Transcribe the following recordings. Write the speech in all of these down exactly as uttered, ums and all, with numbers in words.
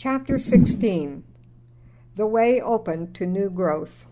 Chapter sixteen. The Way Open to New Growth.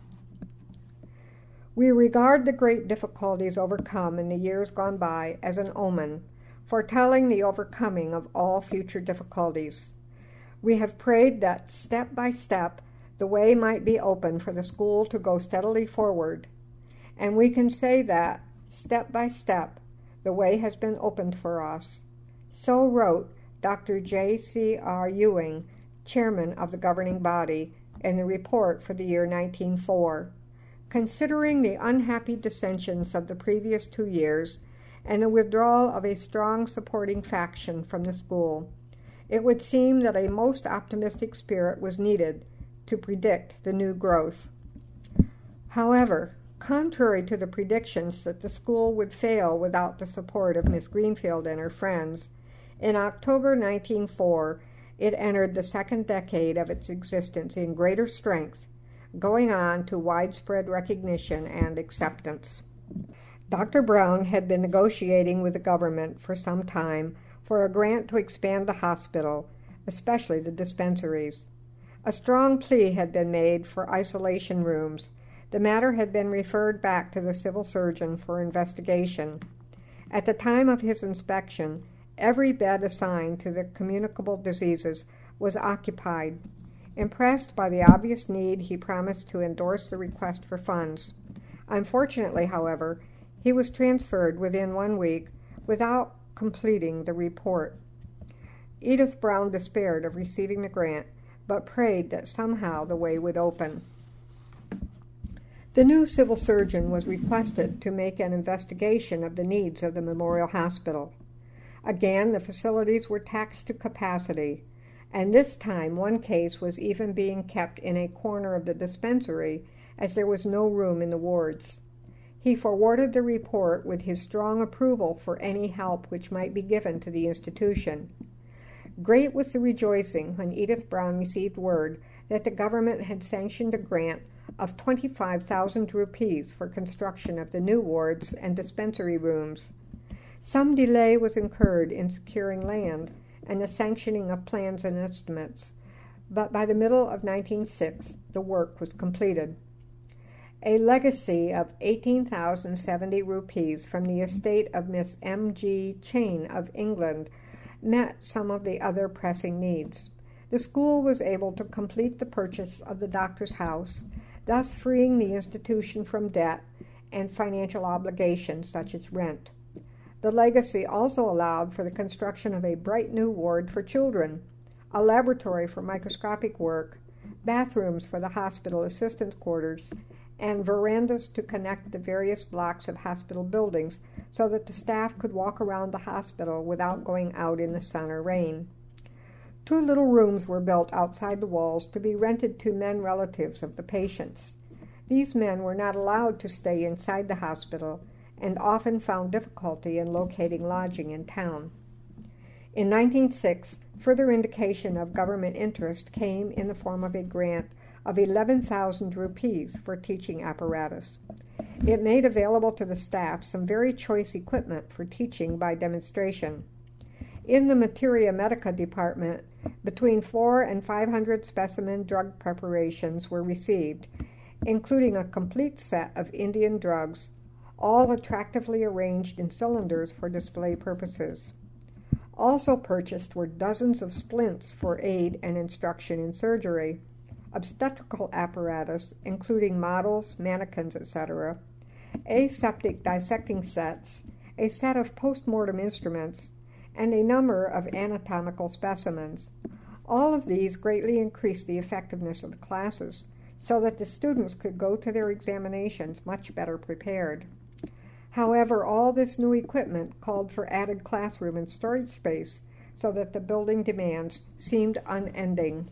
We regard the great difficulties overcome in the years gone by as an omen, foretelling the overcoming of all future difficulties. We have prayed that step by step the way might be open for the school to go steadily forward, and we can say that, step by step, the way has been opened for us. So wrote Doctor J C R Ewing, chairman of the governing body, in the report for the year nineteen oh four. Considering the unhappy dissensions of the previous two years and the withdrawal of a strong supporting faction from the school, it would seem that a most optimistic spirit was needed to predict the new growth. However, contrary to the predictions that the school would fail without the support of Miss Greenfield and her friends, in October nineteen oh four, it entered the second decade of its existence in greater strength, going on to widespread recognition and acceptance. Doctor Brown had been negotiating with the government for some time for a grant to expand the hospital, especially the dispensaries. A strong plea had been made for isolation rooms. The matter had been referred back to the civil surgeon for investigation. At the time of his inspection, every bed assigned to the communicable diseases was occupied. Impressed by the obvious need, he promised to endorse the request for funds. Unfortunately, however, he was transferred within one week without completing the report. Edith Brown despaired of receiving the grant, but prayed that somehow the way would open. The new civil surgeon was requested to make an investigation of the needs of the Memorial Hospital. Again, the facilities were taxed to capacity, and this time one case was even being kept in a corner of the dispensary as there was no room in the wards. He forwarded the report with his strong approval for any help which might be given to the institution. Great was the rejoicing when Edith Brown received word that the government had sanctioned a grant of twenty-five thousand rupees for construction of the new wards and dispensary rooms. Some delay was incurred in securing land and the sanctioning of plans and estimates, but by the middle of nineteen oh six the work was completed. A legacy of eighteen thousand seventy rupees from the estate of Miss M G Chain of England met some of the other pressing needs. The school was able to complete the purchase of the doctor's house, thus freeing the institution from debt and financial obligations such as rent. The legacy also allowed for the construction of a bright new ward for children, a laboratory for microscopic work, bathrooms for the hospital assistants' quarters, and verandas to connect the various blocks of hospital buildings so that the staff could walk around the hospital without going out in the sun or rain. Two little rooms were built outside the walls to be rented to men relatives of the patients. These men were not allowed to stay inside the hospital and often found difficulty in locating lodging in town. In nineteen oh six, further indication of government interest came in the form of a grant of eleven thousand rupees for teaching apparatus. It made available to the staff some very choice equipment for teaching by demonstration. In the Materia Medica department, between four and five hundred specimen drug preparations were received, including a complete set of Indian drugs, all attractively arranged in cylinders for display purposes. Also purchased were dozens of splints for aid and instruction in surgery, obstetrical apparatus, including models, mannequins, et cetera, aseptic dissecting sets, a set of post-mortem instruments, and a number of anatomical specimens. All of these greatly increased the effectiveness of the classes, so that the students could go to their examinations much better prepared. However, all this new equipment called for added classroom and storage space, so that the building demands seemed unending.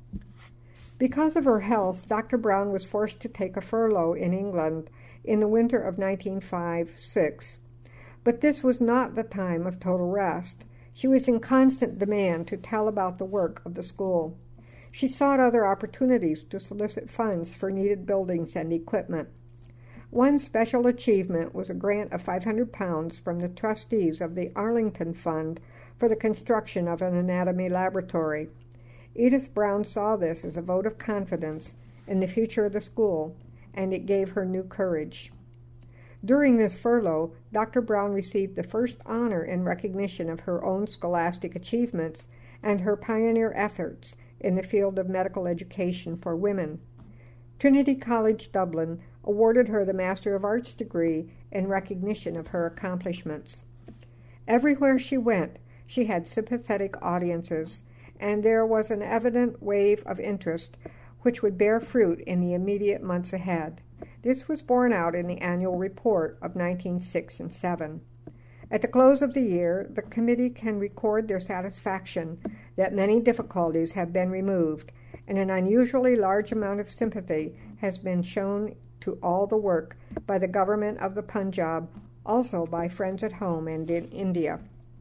Because of her health, Doctor Brown was forced to take a furlough in England in the winter of nineteen oh five six. But this was not the time of total rest. She was in constant demand to tell about the work of the school. She sought other opportunities to solicit funds for needed buildings and equipment. One special achievement was a grant of five hundred pounds from the trustees of the Arlington Fund for the construction of an anatomy laboratory. Edith Brown saw this as a vote of confidence in the future of the school, and it gave her new courage. During this furlough, Doctor Brown received the first honor in recognition of her own scholastic achievements and her pioneer efforts in the field of medical education for women. Trinity College Dublin awarded her the Master of Arts degree in recognition of her accomplishments. Everywhere she went, she had sympathetic audiences, and there was an evident wave of interest which would bear fruit in the immediate months ahead. This was borne out in the annual report of nineteen oh six and seven. At the close of the year, the committee can record their satisfaction that many difficulties have been removed, and an unusually large amount of sympathy has been shown to all the work by the government of the Punjab, also by friends at home and in India.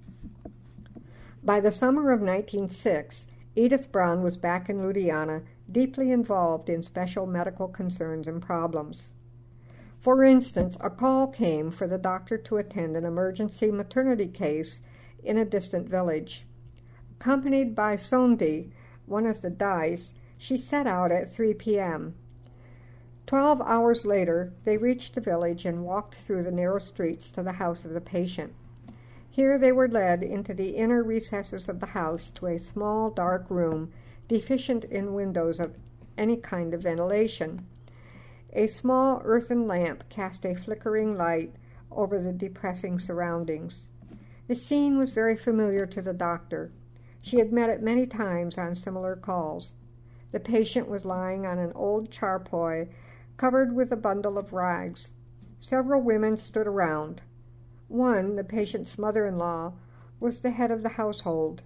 By the summer of nineteen oh six, Edith Brown was back in Ludhiana, deeply involved in special medical concerns and problems. For instance, a call came for the doctor to attend an emergency maternity case in a distant village. Accompanied by Sondi, one of the Dais, she set out at three p.m. Twelve hours later, they reached the village and walked through the narrow streets to the house of the patient. Here they were led into the inner recesses of the house to a small, dark room, deficient in windows of any kind of ventilation. A small earthen lamp cast a flickering light over the depressing surroundings. The scene was very familiar to the doctor. She had met it many times on similar calls. The patient was lying on an old charpoy covered with a bundle of rags. Several women stood around. One, the patient's mother-in-law, was the head of the household.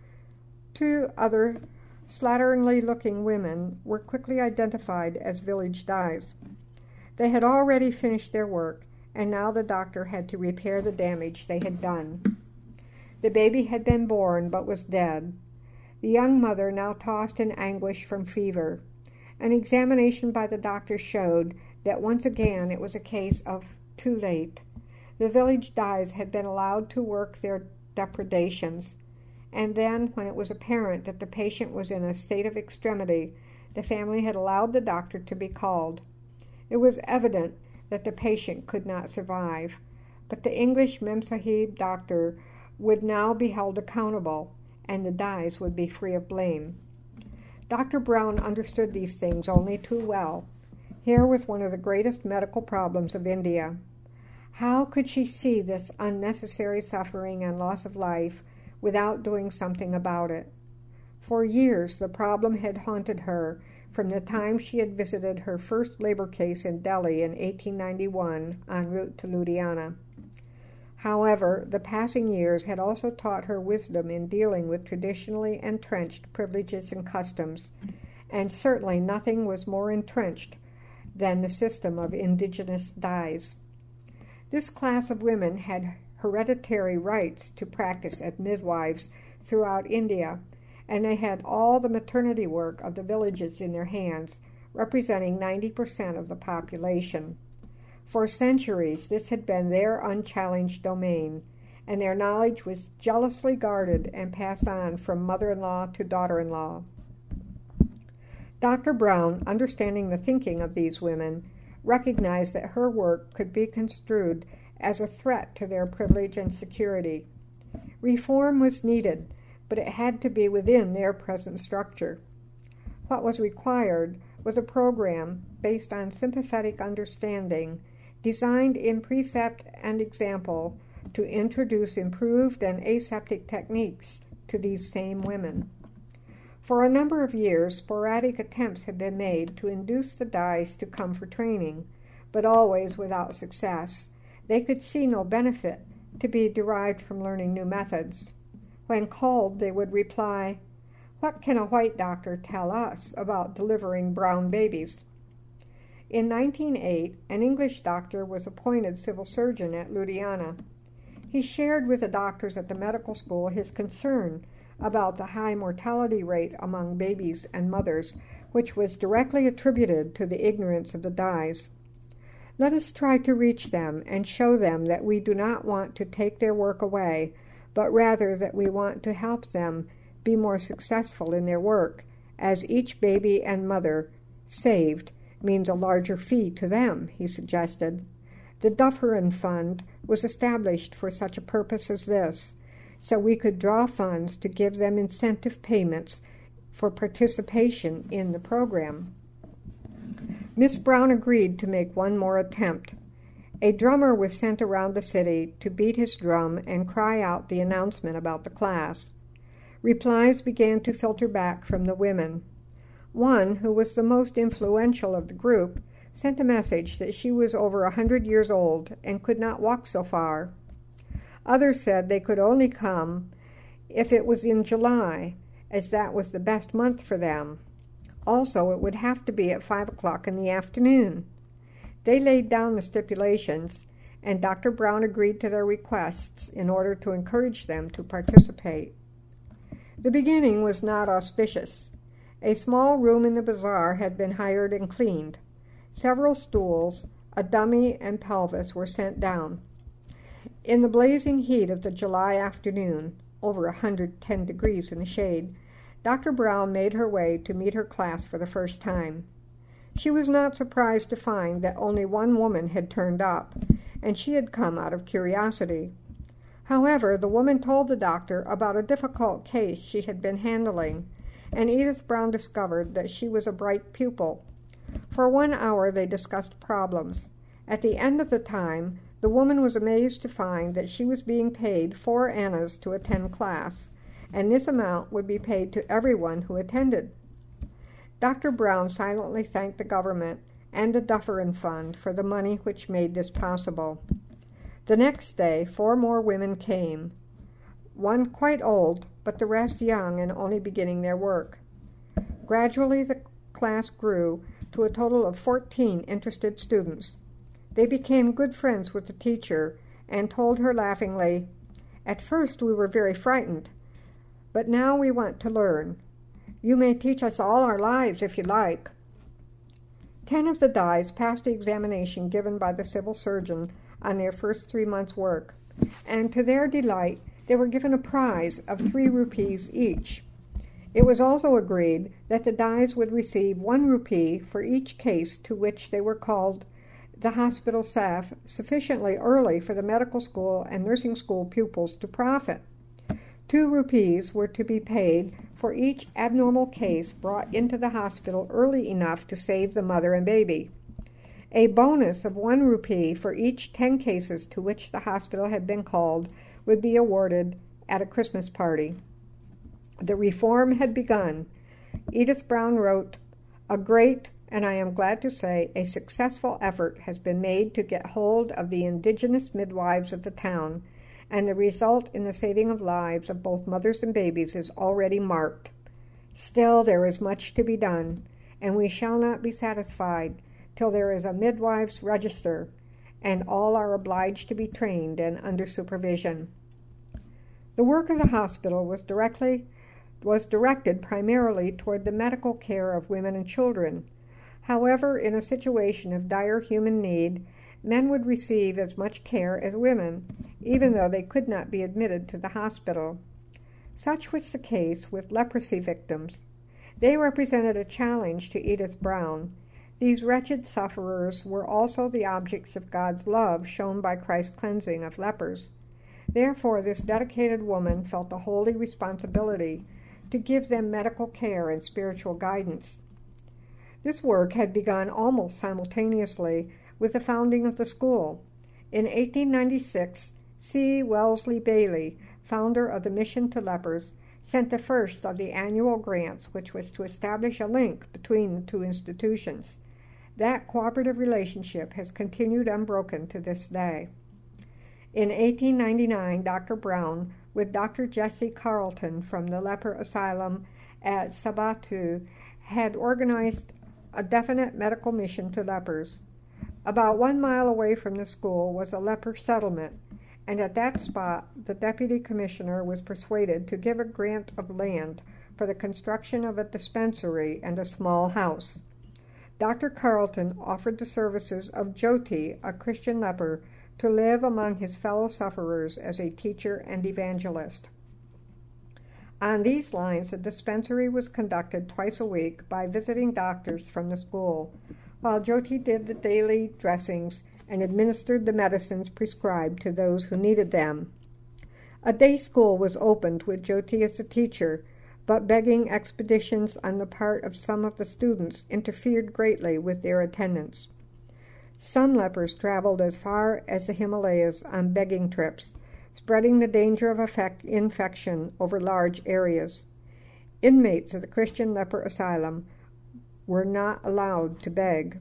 Two other slatternly-looking women were quickly identified as village Dais. They had already finished their work, and now the doctor had to repair the damage they had done. The baby had been born but was dead. The young mother now tossed in anguish from fever. An examination by the doctor showed that once again it was a case of too late. The village Dais had been allowed to work their depredations, and then, when it was apparent that the patient was in a state of extremity, the family had allowed the doctor to be called. It was evident that the patient could not survive, but the English Memsahib doctor would now be held accountable, and the Dais would be free of blame. Doctor Brown understood these things only too well. Here was one of the greatest medical problems of India. How could she see this unnecessary suffering and loss of life without doing something about it? For years the problem had haunted her, from the time she had visited her first labor case in Delhi in eighteen ninety-one en route to Ludhiana. However, the passing years had also taught her wisdom in dealing with traditionally entrenched privileges and customs, and certainly nothing was more entrenched than the system of indigenous Dais. This class of women had hereditary rights to practice as midwives throughout India, and they had all the maternity work of the villages in their hands, representing ninety percent of the population. For centuries, this had been their unchallenged domain, and their knowledge was jealously guarded and passed on from mother-in-law to daughter-in-law. Doctor Brown, understanding the thinking of these women, recognized that her work could be construed as a threat to their privilege and security. Reform was needed, but it had to be within their present structure. What was required was a program based on sympathetic understanding, designed in precept and example to introduce improved and aseptic techniques to these same women. For a number of years, sporadic attempts had been made to induce the Dais to come for training, but always without success. They could see no benefit to be derived from learning new methods. When called, they would reply, "What can a white doctor tell us about delivering brown babies?" In nineteen oh eight, an English doctor was appointed civil surgeon at Ludhiana. He shared with the doctors at the medical school his concern about the high mortality rate among babies and mothers, which was directly attributed to the ignorance of the Dais. "Let us try to reach them and show them that we do not want to take their work away, but rather that we want to help them be more successful in their work, as each baby and mother saved means a larger fee to them, he suggested. The Dufferin Fund was established for such a purpose as this, so we could draw funds to give them incentive payments for participation in the program. Miss Brown agreed to make one more attempt. A drummer was sent around the city to beat his drum and cry out the announcement about the class. Replies began to filter back from the women. One, who was the most influential of the group, sent a message that she was over a hundred years old and could not walk so far. Others said they could only come if it was in July, as that was the best month for them. Also, it would have to be at five o'clock in the afternoon. They laid down the stipulations, and Doctor Brown agreed to their requests in order to encourage them to participate. The beginning was not auspicious. A small room in the bazaar had been hired and cleaned. Several stools, a dummy, and pelvis were sent down. In the blazing heat of the July afternoon, over a hundred ten degrees in the shade, Doctor Brown made her way to meet her class for the first time. She was not surprised to find that only one woman had turned up, and she had come out of curiosity. However, the woman told the doctor about a difficult case she had been handling, and Edith Brown discovered that she was a bright pupil. For one hour they discussed problems. At the end of the time, the woman was amazed to find that she was being paid four annas to attend class, and this amount would be paid to everyone who attended. Doctor Brown silently thanked the government and the Dufferin Fund for the money which made this possible. The next day, four more women came, one quite old, but the rest young and only beginning their work. Gradually the class grew to a total of fourteen interested students. They became good friends with the teacher and told her laughingly, "At first we were very frightened, but now we want to learn. You may teach us all our lives if you like." Ten of the dyes passed the examination given by the civil surgeon on their first three months' work, and to their delight they were given a prize of three rupees each. It was also agreed that the dyes would receive one rupee for each case to which they were called the hospital staff sufficiently early for the medical school and nursing school pupils to profit. Two rupees were to be paid for each abnormal case brought into the hospital early enough to save the mother and baby. A bonus of one rupee for each ten cases to which the hospital had been called would be awarded at a Christmas party. The reform had begun. Edith Brown wrote, "A great, and I am glad to say, a successful effort has been made to get hold of the indigenous midwives of the town, and the result in the saving of lives of both mothers and babies is already marked. Still, there is much to be done, and we shall not be satisfied till there is a midwives' register, and all are obliged to be trained and under supervision." The work of the hospital was directly was directed primarily toward the medical care of women and children. However, in a situation of dire human need, men would receive as much care as women, even though they could not be admitted to the hospital. Such was the case with leprosy victims. They represented a challenge to Edith Brown. These wretched sufferers were also the objects of God's love shown by Christ's cleansing of lepers. Therefore, this dedicated woman felt a holy responsibility to give them medical care and spiritual guidance. This work had begun almost simultaneously with the founding of the school. In eighteen ninety-six, C. Wellesley Bailey, founder of the Mission to Lepers, sent the first of the annual grants, which was to establish a link between the two institutions. That cooperative relationship has continued unbroken to this day. In eighteen ninety-nine, Doctor Brown, with Doctor Jesse Carlton from the leper asylum at Sabatu, had organized a definite medical mission to lepers. About one mile away from the school was a leper settlement, and at that spot the deputy commissioner was persuaded to give a grant of land for the construction of a dispensary and a small house. Doctor Carlton offered the services of Jyoti, a Christian leper, to live among his fellow sufferers as a teacher and evangelist. On these lines, the dispensary was conducted twice a week by visiting doctors from the school, while Jyoti did the daily dressings and administered the medicines prescribed to those who needed them. A day school was opened with Jyoti as the teacher, but begging expeditions on the part of some of the students interfered greatly with their attendance. Some lepers traveled as far as the Himalayas on begging trips, spreading the danger of effect, infection over large areas. Inmates of the Christian leper asylum were not allowed to beg.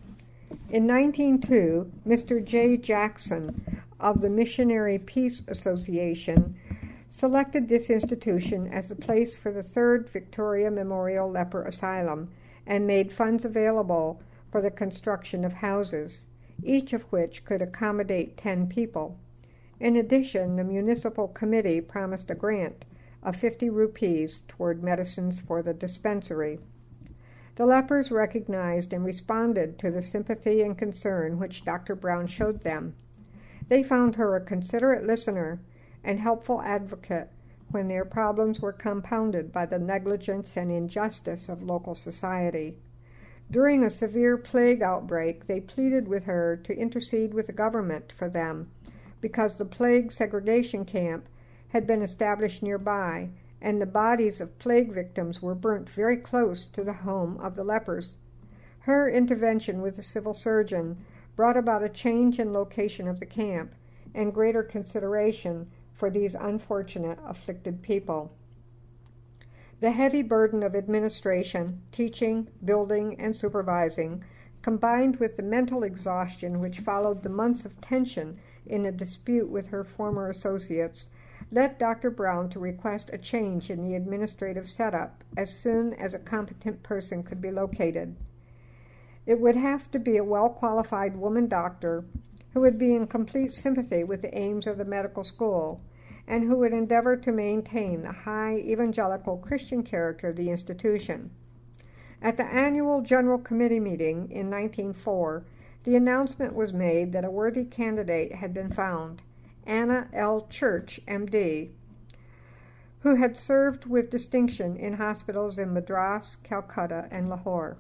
In nineteen oh two, Mister J. Jackson of the Missionary Peace Association selected this institution as the place for the third Victoria Memorial Leper Asylum and made funds available for the construction of houses, each of which could accommodate ten people. In addition, the municipal committee promised a grant of fifty rupees toward medicines for the dispensary. The lepers recognized and responded to the sympathy and concern which Doctor Brown showed them. They found her a considerate listener and helpful advocate when their problems were compounded by the negligence and injustice of local society. During a severe plague outbreak, they pleaded with her to intercede with the government for them, because the plague segregation camp had been established nearby, and the bodies of plague victims were burnt very close to the home of the lepers. Her intervention with the civil surgeon brought about a change in location of the camp and greater consideration for these unfortunate afflicted people. The heavy burden of administration, teaching, building, and supervising, combined with the mental exhaustion which followed the months of tension in a dispute with her former associates, led Doctor Brown to request a change in the administrative setup as soon as a competent person could be located. It would have to be a well-qualified woman doctor who would be in complete sympathy with the aims of the medical school and who would endeavor to maintain the high evangelical Christian character of the institution. At the annual General Committee meeting in nineteen oh four, the announcement was made that a worthy candidate had been found, Anna L. Church, M D, who had served with distinction in hospitals in Madras, Calcutta, and Lahore.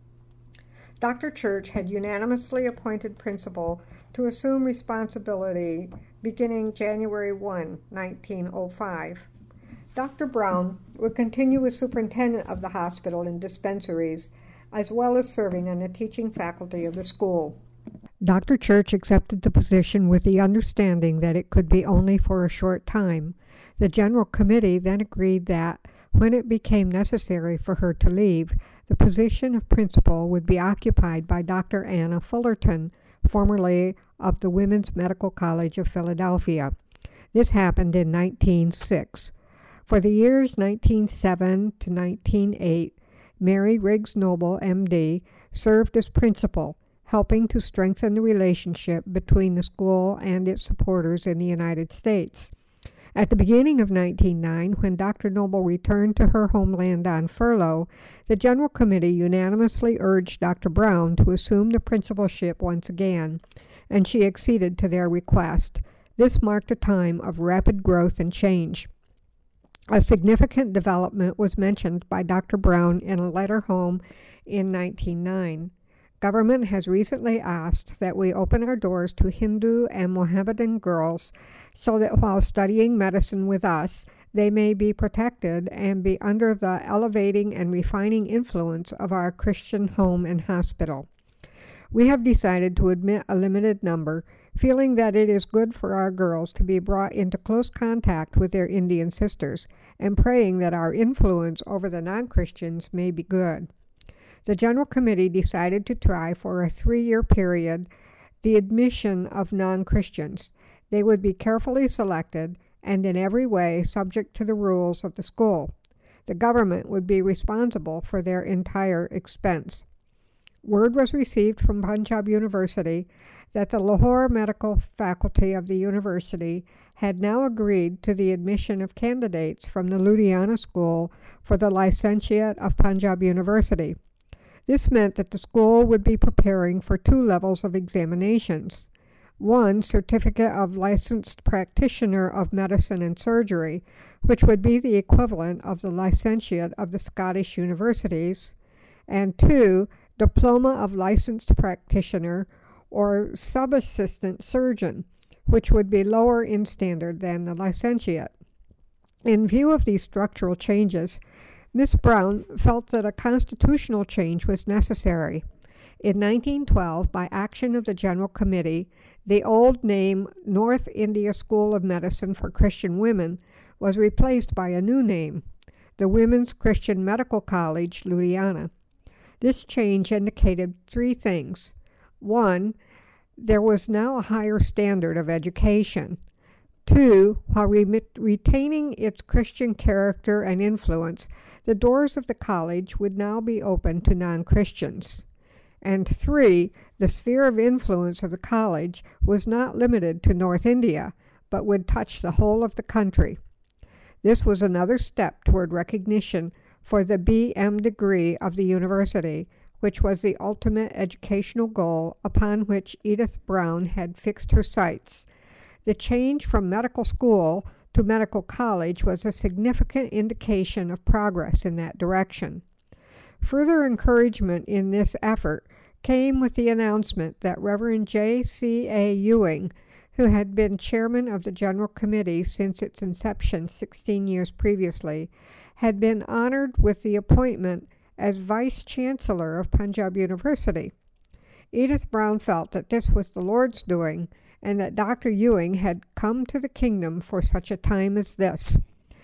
Doctor Church had unanimously appointed principal to assume responsibility beginning January first, nineteen oh five. Doctor Brown would continue as superintendent of the hospital and dispensaries, as well as serving on the teaching faculty of the school. Doctor Church accepted the position with the understanding that it could be only for a short time. The General Committee then agreed that, when it became necessary for her to leave, the position of principal would be occupied by Doctor Anna Fullerton, formerly of the Women's Medical College of Philadelphia. This happened in nineteen oh six. For the years nineteen oh seven to nineteen oh eight, Mary Riggs Noble, M D, served as principal, helping to strengthen the relationship between the school and its supporters in the United States. At the beginning of nineteen oh nine, when Doctor Noble returned to her homeland on furlough, the General Committee unanimously urged Doctor Brown to assume the principalship once again, and she acceded to their request. This marked a time of rapid growth and change. A significant development was mentioned by Doctor Brown in a letter home in nineteen oh nine. Government has recently asked that we open our doors to Hindu and Mohammedan girls so that while studying medicine with us, they may be protected and be under the elevating and refining influence of our Christian home and hospital. We have decided to admit a limited number, feeling that it is good for our girls to be brought into close contact with their Indian sisters, and praying that our influence over the non-Christians may be good. The General Committee decided to try for a three-year period the admission of non-Christians. They would be carefully selected and in every way subject to the rules of the school. The government would be responsible for their entire expense. Word was received from Punjab University that the Lahore Medical Faculty of the university had now agreed to the admission of candidates from the Ludhiana School for the Licentiate of Punjab University. This meant that the school would be preparing for two levels of examinations. One, Certificate of Licensed Practitioner of Medicine and Surgery, which would be the equivalent of the licentiate of the Scottish universities, and two, Diploma of Licensed Practitioner or Subassistant Surgeon, which would be lower in standard than the licentiate. In view of these structural changes, Miss Brown felt that a constitutional change was necessary. In nineteen twelve, by action of the General Committee, the old name North India School of Medicine for Christian Women was replaced by a new name, the Women's Christian Medical College, Ludhiana. This change indicated three things. One, there was now a higher standard of education. Two, while re- retaining its Christian character and influence, the doors of the college would now be open to non-Christians. And three, the sphere of influence of the college was not limited to North India, but would touch the whole of the country. This was another step toward recognition for the B M degree of the university, which was the ultimate educational goal upon which Edith Brown had fixed her sights. The change from medical school to medical college was a significant indication of progress in that direction. Further encouragement in this effort came with the announcement that Reverend J C A Ewing, who had been chairman of the General Committee since its inception sixteen years previously, had been honored with the appointment as Vice Chancellor of Punjab University. Edith Brown felt that this was the Lord's doing, and that Doctor Ewing had come to the kingdom for such a time as this.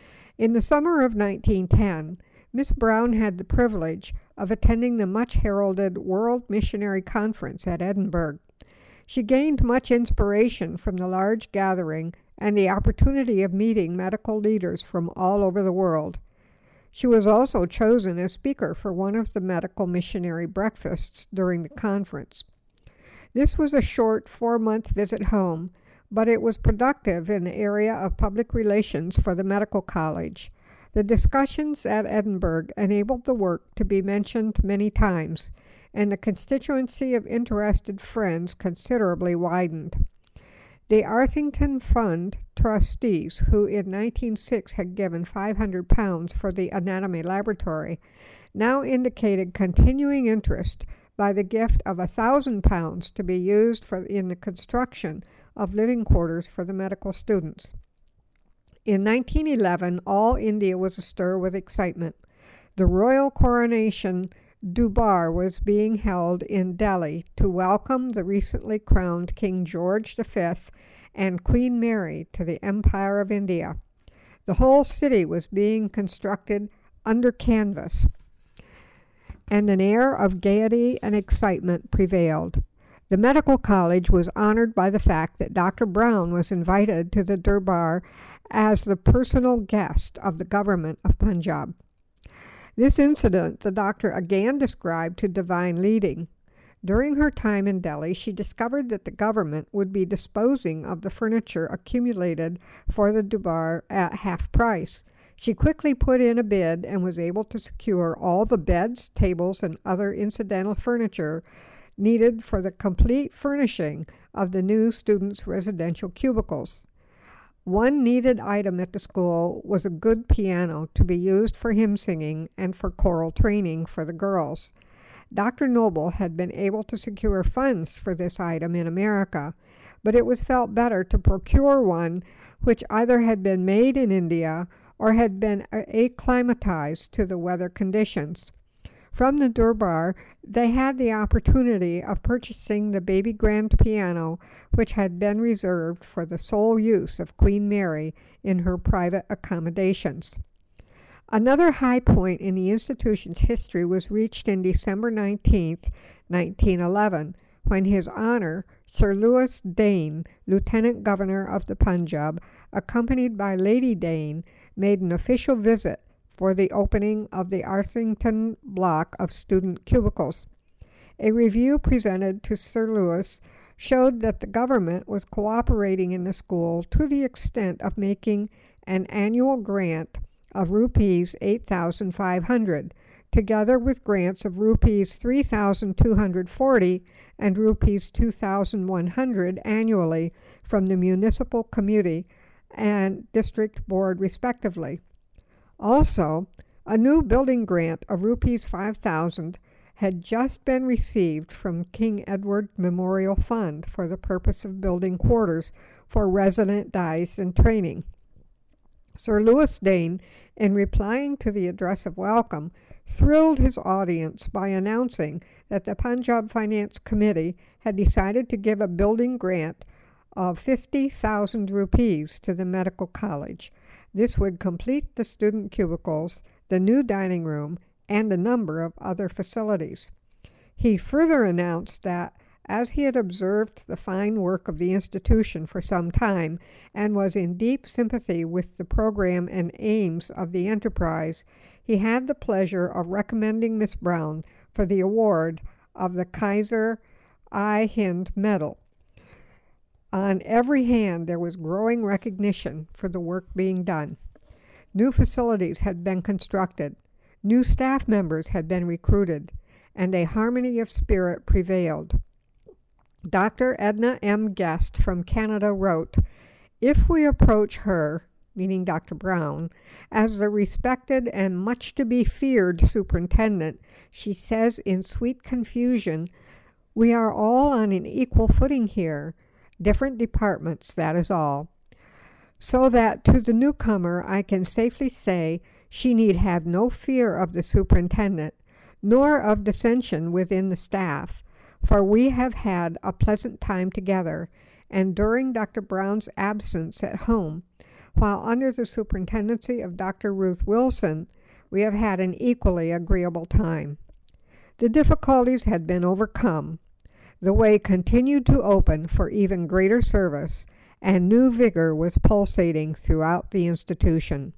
In the summer of nineteen ten, Miss Brown had the privilege of attending the much-heralded World Missionary Conference at Edinburgh. She gained much inspiration from the large gathering and the opportunity of meeting medical leaders from all over the world. She was also chosen as speaker for one of the medical missionary breakfasts during the conference. This was a short four-month visit home, but it was productive in the area of public relations for the medical college. The discussions at Edinburgh enabled the work to be mentioned many times, and the constituency of interested friends considerably widened. The Arthington Fund trustees, who in nineteen oh six had given five hundred pounds for the anatomy laboratory, now indicated continuing interest by the gift of one thousand pounds to be used for in the construction of living quarters for the medical students. In nineteen eleven, all India was astir with excitement. The royal coronation Durbar was being held in Delhi to welcome the recently crowned King George the Fifth and Queen Mary to the Empire of India. The whole city was being constructed under canvas, and an air of gaiety and excitement prevailed. The medical college was honored by the fact that Doctor Brown was invited to the Durbar as the personal guest of the government of Punjab. This incident the doctor again described to divine leading. During her time in Delhi, she discovered that the government would be disposing of the furniture accumulated for the Durbar at half price. She quickly put in a bid and was able to secure all the beds, tables, and other incidental furniture needed for the complete furnishing of the new students' residential cubicles. One needed item at the school was a good piano to be used for hymn singing and for choral training for the girls. Doctor Noble had been able to secure funds for this item in America, but it was felt better to procure one which either had been made in India or had been acclimatized to the weather conditions. From the Durbar, they had the opportunity of purchasing the baby grand piano, which had been reserved for the sole use of Queen Mary in her private accommodations. Another high point in the institution's history was reached in December nineteenth, nineteen eleven, when His Honor, Sir Louis Dane, Lieutenant Governor of the Punjab, accompanied by Lady Dane, made an official visit for the opening of the Arthington block of student cubicles. A review presented to Sir Louis showed that the government was cooperating in the school to the extent of making an annual grant of rupees eight thousand five hundred together with grants of rupees three thousand two hundred forty and rupees two thousand one hundred annually from the municipal committee and district board respectively. Also, a new building grant of rupees five thousand had just been received from King Edward Memorial Fund for the purpose of building quarters for resident dice and training. Sir Louis Dane, in replying to the address of welcome, thrilled his audience by announcing that the Punjab Finance Committee had decided to give a building grant of fifty thousand rupees to the medical college. This would complete the student cubicles, the new dining room, and a number of other facilities. He further announced that, as he had observed the fine work of the institution for some time and was in deep sympathy with the program and aims of the enterprise, he had the pleasure of recommending Miss Brown for the award of the Kaiser-i-Hind Medal. On every hand there was growing recognition for the work being done. New facilities had been constructed, new staff members had been recruited, and a harmony of spirit prevailed. Doctor Edna M. Guest from Canada wrote, "If we approach her," meaning Doctor Brown, "as the respected and much to be feared superintendent, she says in sweet confusion, 'We are all on an equal footing here, different departments, that is all.' So that to the newcomer I can safely say she need have no fear of the superintendent, nor of dissension within the staff, for we have had a pleasant time together, and during Doctor Brown's absence at home, while under the superintendency of Doctor Ruth Wilson, we have had an equally agreeable time. The difficulties had been overcome. The way continued to open for even greater service, and new vigor was pulsating throughout the institution."